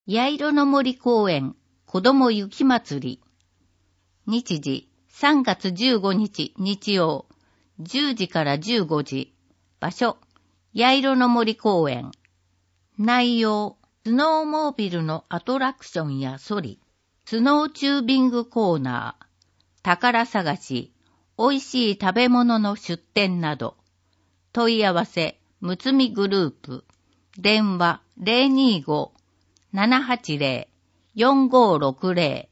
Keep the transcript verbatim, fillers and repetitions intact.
八色の森公園子ども雪まつり。日時さんがつじゅうごにち日曜じゅうじからじゅうごじ。場所八色の森公園。内容スノーモービルのアトラクションやソリ、スノーチュービングコーナー、宝探し、美味しい食べ物の出店など。問い合わせむつみグループ。電話 ゼロにーご ななはちゼロ よんごろくゼロ